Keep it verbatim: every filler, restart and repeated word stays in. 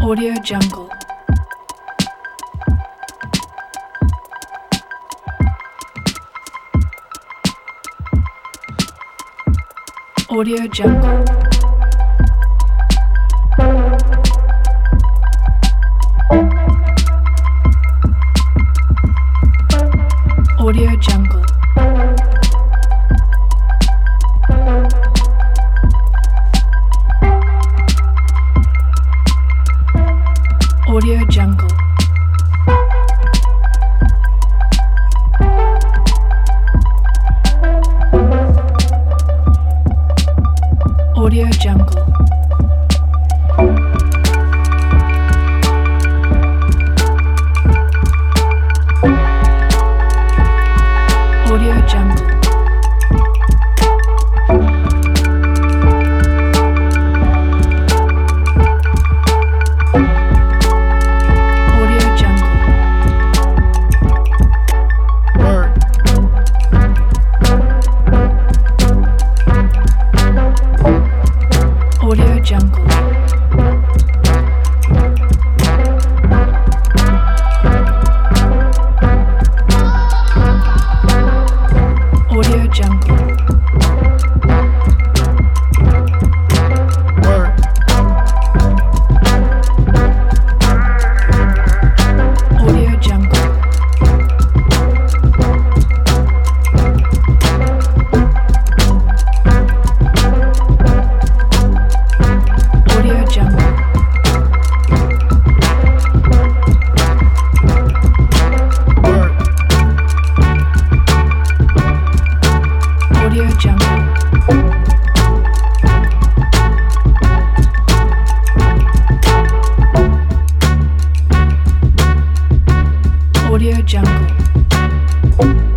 Audio Jungle. Audio Jungle. Audio Jungle. Audio Jungle. Audio Jungle. Audio Jungle. Audio Jungle. Word. Audio Jungle. Audio Jungle. Word. Audio Jungle. Audio Jungle. Word. Audio Jungle. Audio Jungle.